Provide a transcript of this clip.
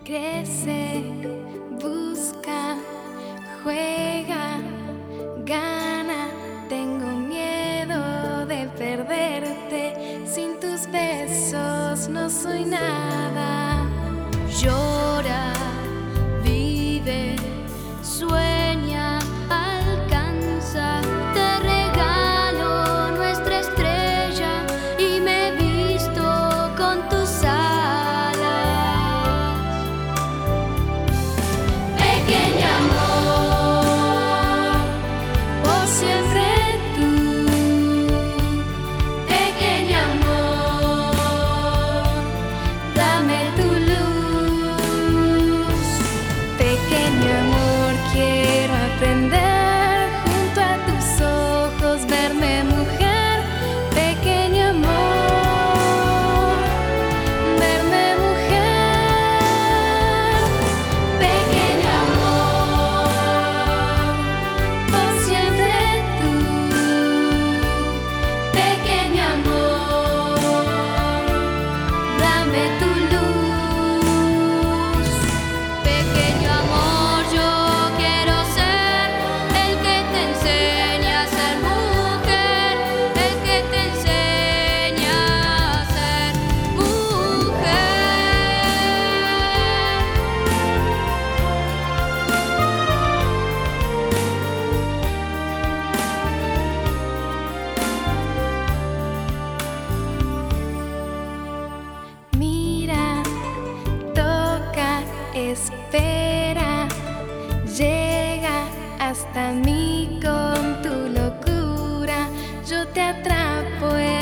Crece, busca, juega, gana. Tengo miedo de perderte. Sin tus besos no soy nada. Llora, vive, sueña, alcanza. Te regalo nuestra estrella y me visto con tus alas. Pequeño amor, por siempre tú. Pequeño amor, dame tu luz. Pequeño amor, quiero aprender junto a tus ojos, verme mujer. Pequeño amor, verme mujer. Pequeño amor, por siempre tú. Pequeño amor, dame tu luz. Pequeño amor, yo quiero ser el que te enseña a ser mujer, el que te enseña a ser mujer. Mira, toca, espera, llega hasta mí con tu locura. Yo te atrapo